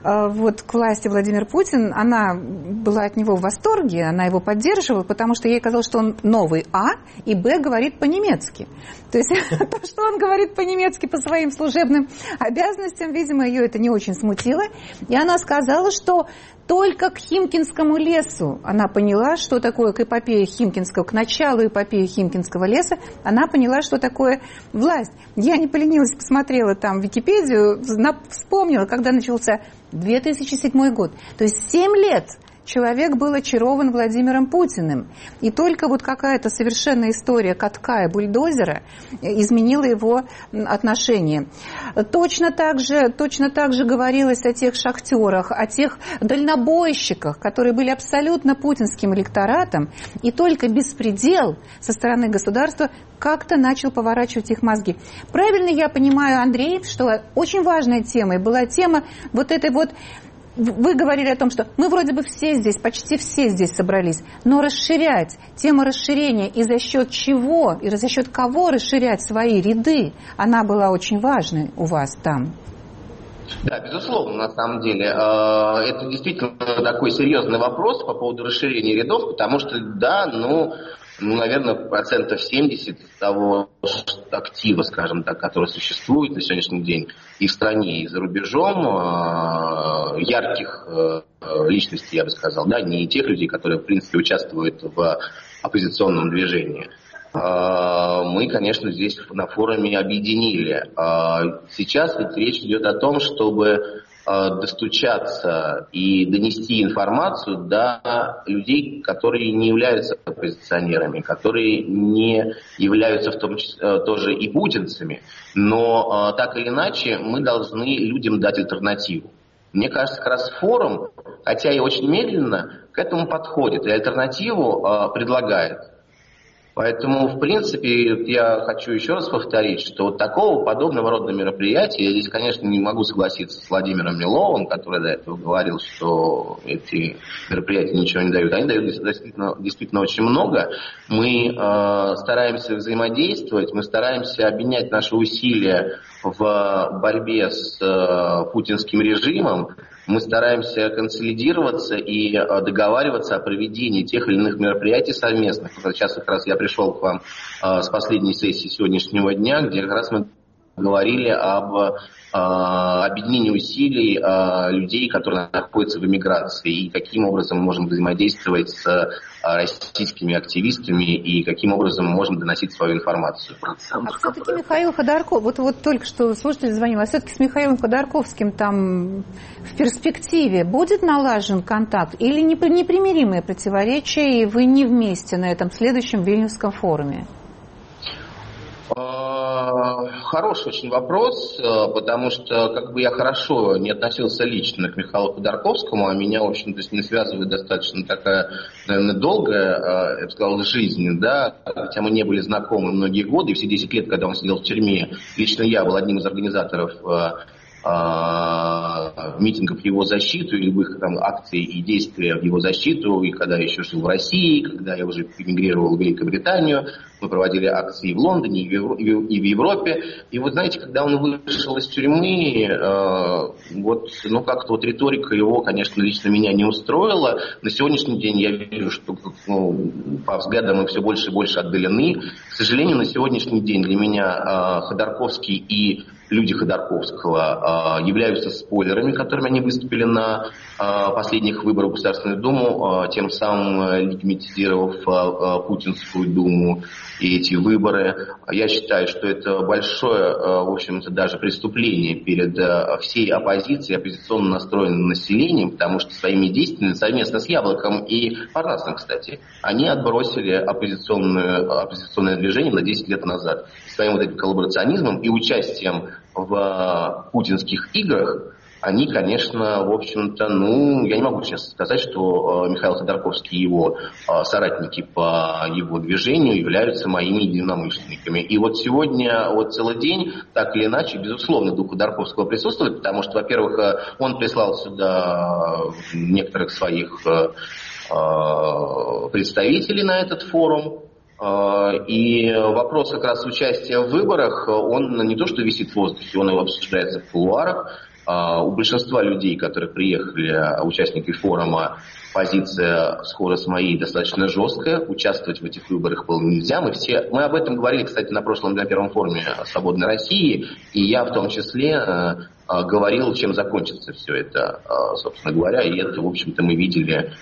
к власти Владимир Путин, она была от него в восторге, она его поддерживала, потому что ей казалось, что он новый и говорит по-немецки. То есть то, что он говорит по-немецки по своим служебным обязанностям, видимо, ее это не очень смутило. И она сказала, что только к Химкинскому лесу она поняла, что такое к эпопее Химкинского, к началу эпопеи Химкинского леса, она поняла, что такое власть. Я не поленилась, посмотрела там Википедию, вспомнила, когда начался 2007 год. То есть 7 лет человек был очарован Владимиром Путиным. И только какая-то совершенная история катка и бульдозера изменила его отношение. Точно так же говорилось о тех шахтерах, о тех дальнобойщиках, которые были абсолютно путинским электоратом, и только беспредел со стороны государства как-то начал поворачивать их мозги. Правильно я понимаю, Андрей, что очень важной темой была тема вы говорили о том, что мы вроде бы все здесь, почти все здесь собрались, но тема расширения и за счет чего, и за счет кого расширять свои ряды, она была очень важной у вас там. Да, безусловно, на самом деле. Это действительно такой серьезный вопрос по поводу расширения рядов, потому что, наверное, 70% того актива, скажем так, который существует на сегодняшний день и в стране, и за рубежом, ярких личностей, я бы сказал, не тех людей, которые, в принципе, участвуют в оппозиционном движении. Мы, конечно, здесь на форуме объединили. Сейчас ведь речь идет о том, чтобы достучаться и донести информацию до людей, которые не являются оппозиционерами, которые не являются в том числе тоже и путинцами, но так или иначе мы должны людям дать альтернативу. Мне кажется, как раз форум, хотя и очень медленно, к этому подходит и альтернативу предлагает. Поэтому, в принципе, я хочу еще раз повторить, что такого подобного рода мероприятия, я здесь, конечно, не могу согласиться с Владимиром Миловым, который до этого говорил, что эти мероприятия ничего не дают. Они дают действительно очень много. Мы стараемся взаимодействовать, мы стараемся объединять наши усилия в борьбе с путинским режимом. Мы стараемся консолидироваться и договариваться о проведении тех или иных мероприятий совместных. Сейчас как раз я пришел к вам с последней сессии сегодняшнего дня, где как раз мы говорили об объединении усилий людей, которые находятся в эмиграции, и каким образом мы можем взаимодействовать с российскими активистами и каким образом мы можем доносить свою информацию. А все-таки Михаил Ходорков, вот только что слушатель звонил, а все-таки с Михаилом Ходорковским там в перспективе будет налажен контакт или непримиримые противоречия, и вы не вместе на этом следующем Вильнюсском форуме? Хороший очень вопрос, потому что как бы я хорошо не относился лично к Михаилу Ходорковскому, а меня, в общем-то, с ним связывает достаточно такая, наверное, долгая, я бы сказал, жизнь, да, хотя мы не были знакомы многие годы, и все 10 лет, когда он сидел в тюрьме, лично я был одним из организаторов митингов в его защиту, и любых там акций и действий в его защиту, и когда я еще жил в России, когда я уже эмигрировал в Великобританию, мы проводили акции в Лондоне, и в Европе. И вот знаете, когда он вышел из тюрьмы, как-то риторика его, конечно, лично меня не устроила. На сегодняшний день я вижу, что по взглядам мы все больше и больше отдалены. К сожалению, на сегодняшний день для меня Ходорковский и люди Ходорковского являются спойлерами, которыми они выступили на последних выборах в Государственную Думу, тем самым легитимизировав Путинскую Думу и эти выборы. Я считаю, что это большое, в общем-то, даже преступление перед всей оппозицией, оппозиционно настроенным населением, потому что своими действиями совместно с Яблоком и Парнасом, кстати, они отбросили оппозиционное движение на 10 лет назад. Своим вот этим коллаборационизмом и участием в путинских играх они, конечно, в общем-то, я не могу сейчас сказать, что Михаил Ходорковский и его соратники по его движению являются моими единомышленниками. И вот сегодня целый день, так или иначе, безусловно, дух Ходорковского присутствует, потому что, во-первых, он прислал сюда некоторых своих представителей на этот форум. И вопрос как раз участия в выборах, он не то что висит в воздухе, он обсуждается в кулуарах. У большинства людей, которые приехали, участники форума, позиция схожа с моей достаточно жесткая. Участвовать в этих выборах было нельзя. Мы об этом говорили, кстати, на первом форуме «Свободной России», и я в том числе говорил, чем закончится все это, собственно говоря, и это, в общем-то, мы видели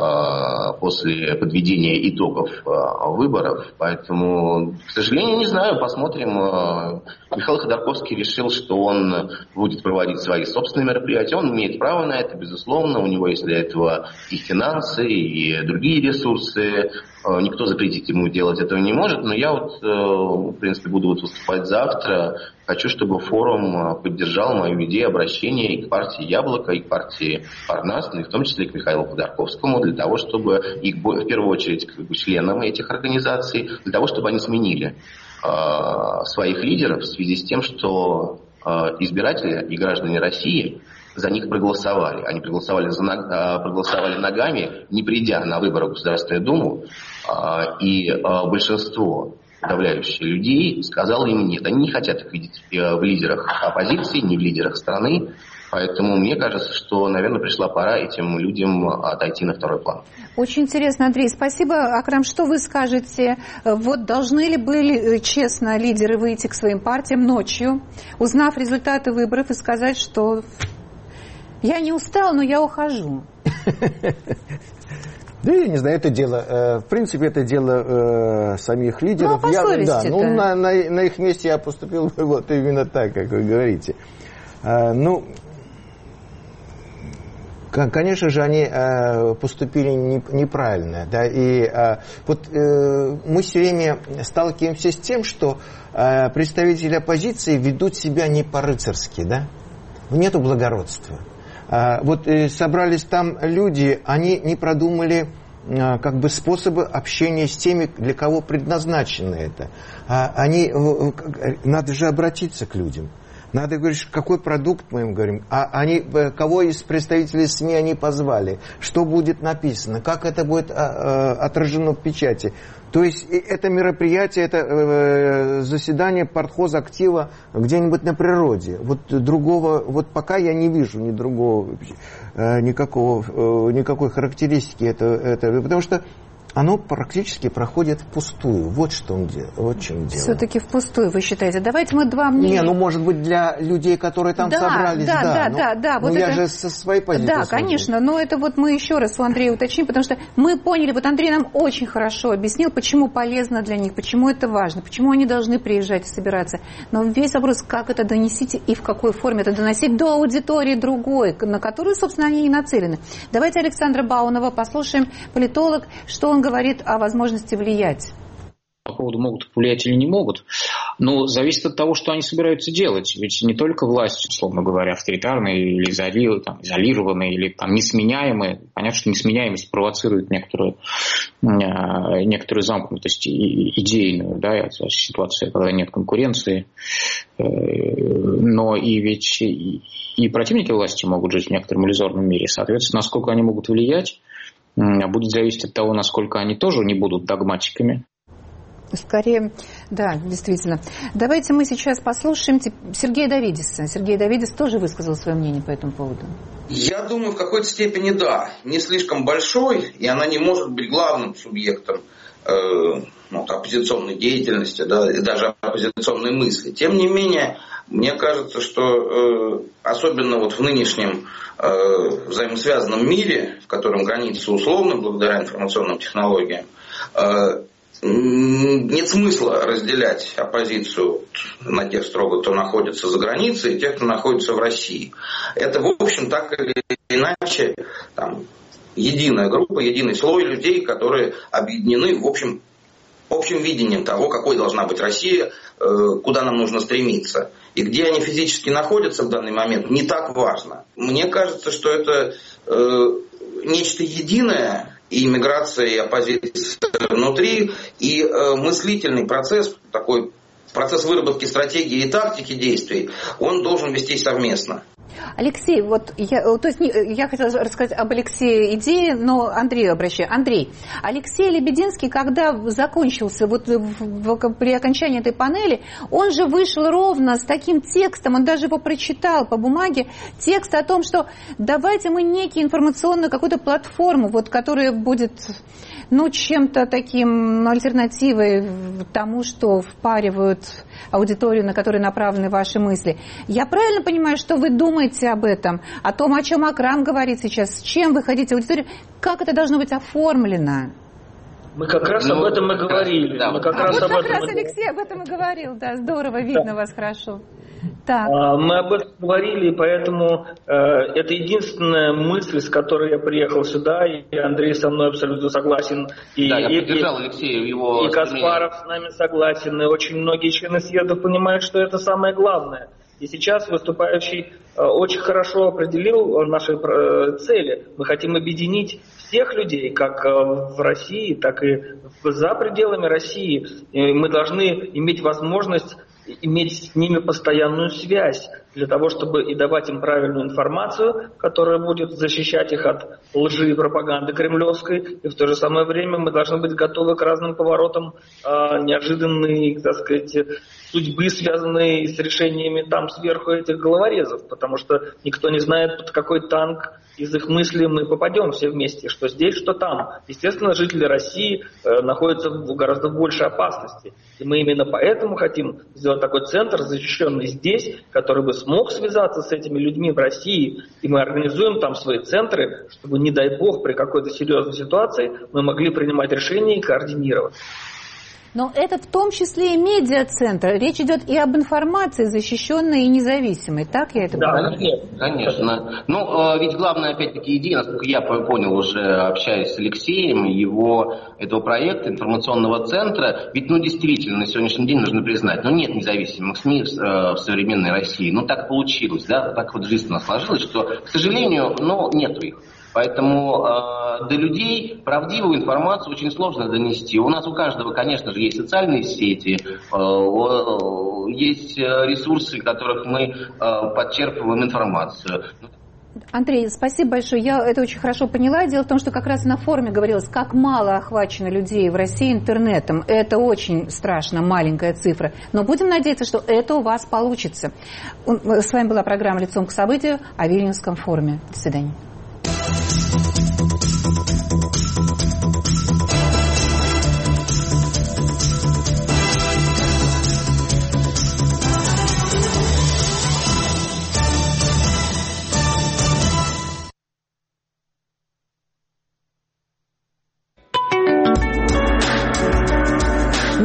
после подведения итогов выборов. Поэтому, к сожалению, не знаю, посмотрим. Михаил Ходорковский решил, что он будет проводить свои собственные мероприятия. Он имеет право на это, безусловно. У него есть для этого и финансы, и другие ресурсы. Никто запретить ему делать этого не может. Но я в принципе, буду выступать завтра. Хочу, чтобы форум поддержал мою идею обращения и к партии «Яблоко», и к партии «Парнас», и в том числе и к Михаилу Ходорковскому, для того, чтобы их, в первую очередь, членам этих организаций, для того, чтобы они сменили своих лидеров в связи с тем, что избиратели и граждане России за них проголосовали. Они проголосовали ногами, не придя на выборы в Государственную Думу, и большинство подавляющих людей сказало им нет. Они не хотят их видеть в лидерах оппозиции, не в лидерах страны. Поэтому мне кажется, что, наверное, пришла пора этим людям отойти на второй план. Очень интересно, Андрей. Спасибо. Акрам, что вы скажете? Должны ли были честно лидеры выйти к своим партиям ночью, узнав результаты выборов, и сказать, что я не устал, но я ухожу? Да, я не знаю, это дело, в принципе, это дело самих лидеров. По совести, на их месте я поступил именно так, как вы говорите. Конечно же, они поступили неправильно. Да, и мы все время сталкиваемся с тем, что представители оппозиции ведут себя не по-рыцарски, да? Нету благородства. Собрались там люди, они не продумали способы общения с теми, для кого предназначено это. Надо же обратиться к людям. Надо говорить, какой продукт мы им говорим, кого из представителей СМИ они позвали, что будет написано, как это будет отражено в печати. То есть это мероприятие, это заседание партхозактива где-нибудь на природе. Другого, пока я не вижу никакой характеристики этого, потому что оно практически проходит впустую. Вот что он вот в чем дело. Все-таки впустую, вы считаете? Давайте мы два мнения. Не, может быть, для людей, которые там собрались, да. Вот я же со своей позиции. Да, конечно, но это вот мы еще раз у Андрея уточним, потому что мы поняли, вот Андрей нам очень хорошо объяснил, почему полезно для них, почему это важно, почему они должны приезжать и собираться. Но весь вопрос, как это донесите и в какой форме это доносить до аудитории другой, на которую, собственно, они и нацелены. Давайте Александра Баунова послушаем, политолог, что он говорит о возможности влиять. По поводу могут повлиять или не могут, но зависит от того, что они собираются делать. Ведь не только власть, условно говоря, авторитарные или изолированные, или там, несменяемые. Понятно, что несменяемость провоцирует некоторую замкнутость идейную, да, ситуация, когда нет конкуренции. Но и ведь и противники власти могут жить в некотором иллюзорном мире. Соответственно, насколько они могут влиять, будет зависеть от того, насколько они тоже не будут догматиками. Скорее, да, действительно. Давайте мы сейчас послушаем Сергея Давидиса. Сергей Давидис тоже высказал свое мнение по этому поводу. Я думаю, в какой-то степени да. Не слишком большой, и она не может быть главным субъектом оппозиционной деятельности, да, и даже оппозиционной мысли. Тем не менее, мне кажется, что особенно вот в нынешнем взаимосвязанном мире, в котором границы условны благодаря информационным технологиям, нет смысла разделять оппозицию на тех строго, кто находится за границей, и тех, кто находится в России. Это, в общем, так или иначе единая группа, единый слой людей, которые объединены в общем видением того, какой должна быть Россия, куда нам нужно стремиться. И где они физически находятся в данный момент, не так важно. Мне кажется, что это нечто единое, и иммиграция, и оппозиция внутри, и мыслительный процесс, такой процесс выработки стратегии и тактики действий, он должен вестись совместно. Алексей, я хотела рассказать об Алексее идее, но Андрею обращаю. Андрей, Алексей Лебединский, когда закончился, при окончании этой панели, он же вышел ровно с таким текстом, он даже его прочитал по бумаге, текст о том, что давайте мы некий информационную какую-то платформу, которая будет чем-то таким альтернативой тому, что впаривают аудиторию, на которую направлены ваши мысли. Я правильно понимаю, что вы думаете об этом, о том, о чем Акрам говорит сейчас, с чем вы хотите аудиторию, как это должно быть оформлено? Мы как раз об этом и говорили. Да. Алексей об этом и говорил, да, здорово, видно вас хорошо. Так. Мы об этом говорили, и поэтому это единственная мысль, с которой я приехал сюда, и Андрей со мной абсолютно согласен. Я поддержал Алексея в его... И Каспаров с нами согласен, и очень многие члены съезда понимают, что это самое главное. И сейчас выступающий очень хорошо определил наши цели. Мы хотим объединить всех людей, как в России, так и за пределами России. И мы должны иметь возможность иметь с ними постоянную связь для того, чтобы и давать им правильную информацию, которая будет защищать их от лжи и пропаганды кремлевской. И в то же самое время мы должны быть готовы к разным поворотам неожиданной, так сказать, судьбы, связанные с решениями там сверху этих головорезов, потому что никто не знает, под какой танк из их мыслей мы попадем все вместе, что здесь, что там. Естественно, жители России находятся в гораздо большей опасности. И мы именно поэтому хотим сделать такой центр, защищенный здесь, который бы смог связаться с этими людьми в России. И мы организуем там свои центры, чтобы, не дай бог, при какой-то серьезной ситуации мы могли принимать решения и координировать. Но это в том числе и медиацентр. Речь идет и об информации, защищенной и независимой. Так я это понимаю? Да, конечно. Ведь главная, опять-таки, идея, насколько я понял, уже общаясь с Алексеем, этого проекта, информационного центра, ведь, действительно, на сегодняшний день нужно признать, нет независимых СМИ в современной России. Так получилось, да, так вот жизнь у нас сложилась, что, к сожалению, нету их. Поэтому до людей правдивую информацию очень сложно донести. У нас у каждого, конечно же, есть социальные сети, есть ресурсы, в которых мы подчерпываем информацию. Андрей, спасибо большое. Я это очень хорошо поняла. Дело в том, что как раз на форуме говорилось, как мало охвачено людей в России интернетом. Это очень страшно, маленькая цифра. Но будем надеяться, что это у вас получится. С вами была программа «Лицом к событию» о Вильнюсском форуме. До свидания.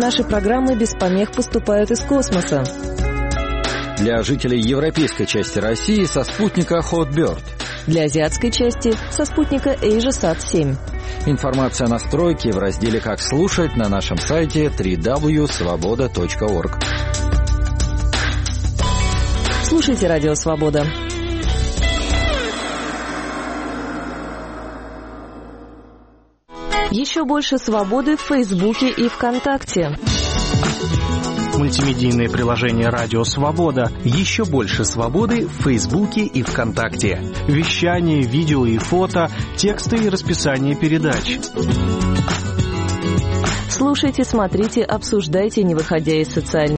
Наши программы без помех поступают из космоса. Для жителей европейской части России со спутника Hotbird. Для азиатской части со спутника AsiaSat-7. Информация о настройке в разделе «Как слушать» на нашем сайте www.svoboda.org. Слушайте Радио Свобода. Еще больше свободы в Фейсбуке и ВКонтакте. Мультимедийное приложение «Радио Свобода». Еще больше свободы в Фейсбуке и ВКонтакте. Вещание, видео и фото, тексты и расписание передач. Слушайте, смотрите, обсуждайте, не выходя из социальных